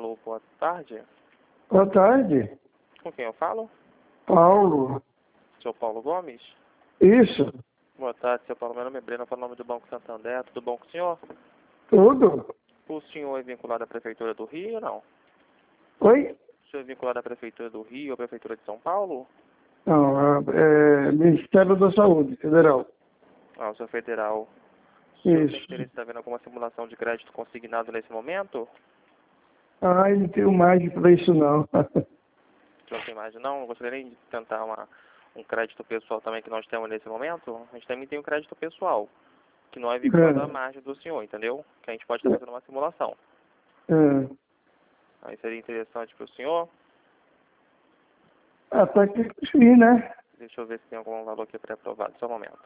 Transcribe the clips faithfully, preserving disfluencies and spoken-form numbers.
Alô, boa tarde. Boa tarde. Com quem eu falo? Paulo. Seu Paulo Gomes? Isso. Boa tarde, seu Paulo. Meu nome é Breno, falo em nome do Banco Santander. Tudo bom com o senhor? Tudo? O senhor é vinculado à Prefeitura do Rio ou não? Oi? O senhor é vinculado à Prefeitura do Rio ou à Prefeitura de São Paulo? Não, é, é Ministério da Saúde Federal. Ah, o senhor federal. O senhor tem Isso. interesse em estar vendo alguma simulação de crédito consignado nesse momento? Ah, não tenho mais para isso não. O senhor tem mais não? Eu gostaria nem de tentar uma, um crédito pessoal também que nós temos nesse momento. A gente também tem um crédito pessoal, que não é vinculado à margem do senhor, entendeu? Que a gente pode estar fazendo uma simulação. É. Aí seria interessante para o senhor. Ah, tá aqui sim, né? Deixa eu ver se tem algum valor aqui pré-aprovado. Só um momento.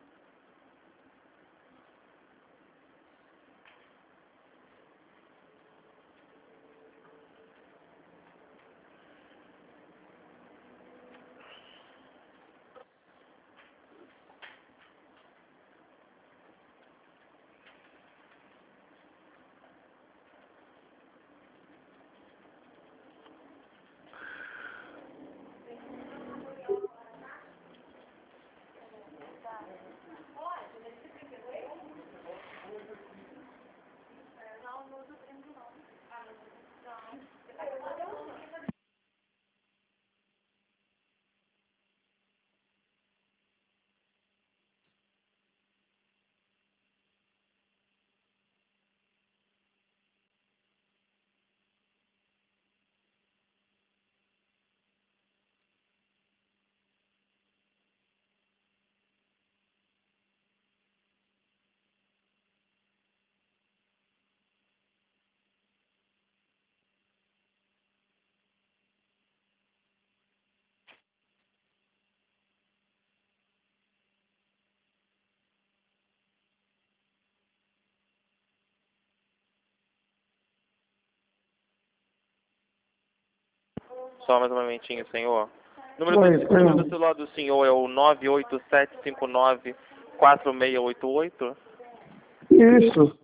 Só mais um momentinho, senhor. O número, Oi, do, o número do oi. celular do senhor é o nove oito sete cinco nove quatro seis oito oito? Isso.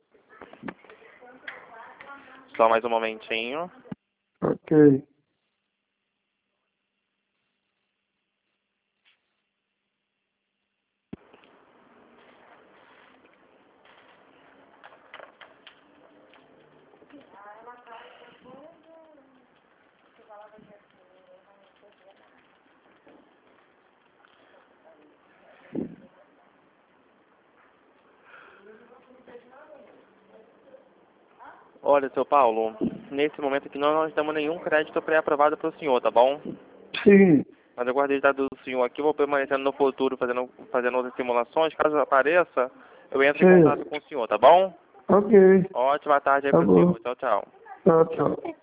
Só mais um momentinho. Ok. Olha, seu Paulo, nesse momento aqui nós não temos nenhum crédito pré-aprovado para o senhor, tá bom? Sim. Mas eu guardei os dados do senhor aqui, vou permanecendo no futuro fazendo, fazendo outras simulações. Caso apareça, eu entro em Sim. contato com o senhor, tá bom? Ok. Ótima tarde aí Tá para o bom. senhor. Tchau, tchau. Tchau, tchau.